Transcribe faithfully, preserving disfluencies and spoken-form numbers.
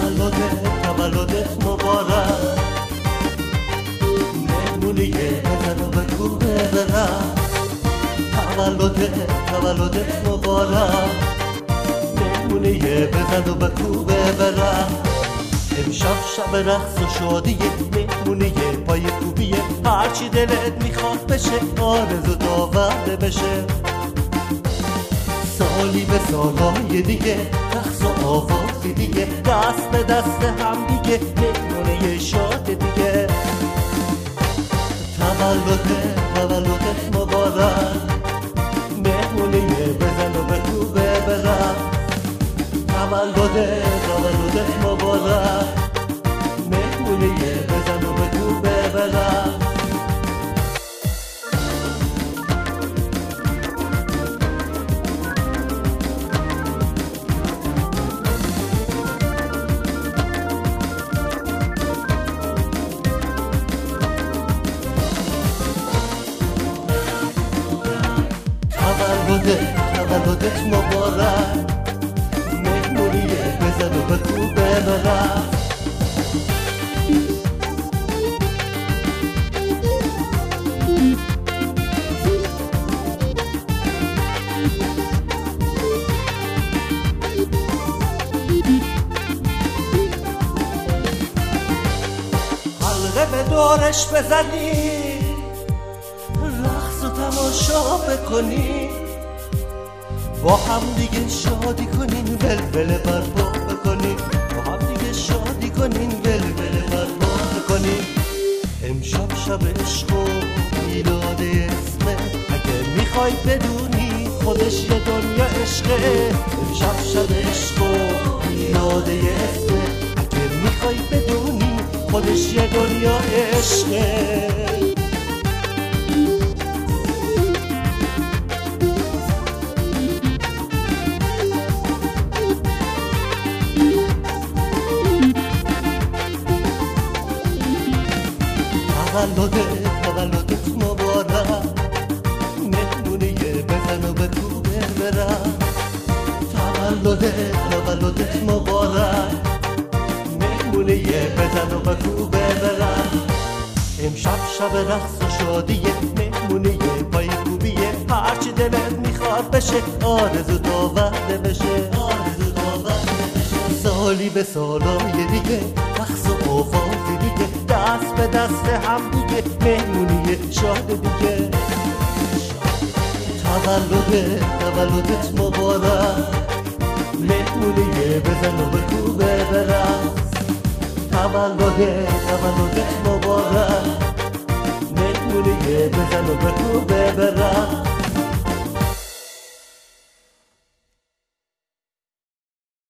تولدت تولدت مبارک، مهمونی بزن و بگو ببرم. تولدت تولدت مبارک، مهمونی بزن و بگو ببرم. امشب شب رقص و شادیه، مهمونی پای کوبیه، هرچی دلت میخواد بشه، آرزو داورده بشه. سالی به سالای دیگه، رقص و آوازی دیگه، دست به دست هم دیگه، مهمونی شاد دیگه. تولدت تولدت مبارک، مهمونی بزن و بگو ببرم. تولدت تولدت مبارک، مهمونی بزن و بگو ببرم. تولدت تولدت مبارک، مهمونی بزن و بگو ببرم. حلقه به دورش بزنی، رقص و تماشا بکنی، با هم دیگه شادی کنین، ولوله برپا بکنین، با هم دیگه شادی کنین، ولوله برپا بکنین. امشب شب عشق و میلاد اسمه، اگه میخوای بدونی خودش یه دنیا عشقه. امشب شب عشق و میلاد اسمه، اگه میخوای بدونی خودش یه دنیا عشقه. تولدت تولدت مبارک، مهمونی بزن و بگو ببرم. تولدت تولدت مبارک، مهمونی بزن و بگو ببرم. امشب شب رقص و شادیه، مهمونی پای کوبیه، هرچی دلت میخواد بشه، آرزو داورده بشه، آرزو داورده بشه. سالی به سالای دیگه، رقص و آوازی دیگه، دست به دست هم دیگه، مهمونی شاد دیگه. تولدت تولدت مبارک، مهمونی بزن و بگو ببرم. تولدت تولدت مبارک، مهمونی بزن و بگو ببرم.